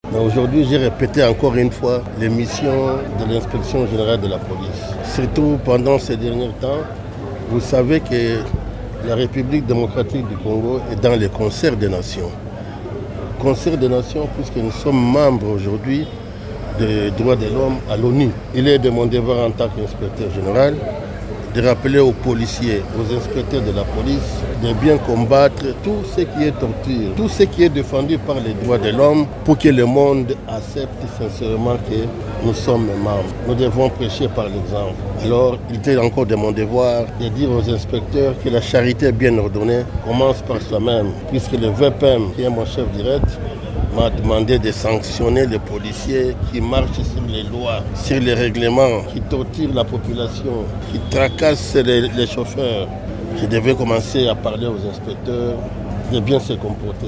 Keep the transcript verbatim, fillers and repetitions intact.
Mais aujourd'hui, j'ai répété encore une fois les missions de l'inspection générale de la police. Surtout pendant ces derniers temps, vous savez que la République démocratique du Congo est dans le concert des nations. Concert des nations puisque nous sommes membres aujourd'hui des droits de l'homme à l'ONU. Il est de mon devoir en tant qu'inspecteur général de rappeler aux policiers, aux inspecteurs de la police, de bien combattre tout ce qui est torture, tout ce qui est défendu par les droits de l'homme pour que le monde accepte sincèrement que nous sommes membres. Nous devons prêcher par l'exemple. Alors, il était encore de mon devoir de dire aux inspecteurs que la charité bien ordonnée commence par soi-même, puisque le V P M, qui est mon chef direct, m'a demandé de sanctionner les policiers qui marchent sur les lois, sur les règlements, qui torturent la population, qui tracassent les, les chauffeurs. Je devais commencer à parler aux inspecteurs de bien se comporter.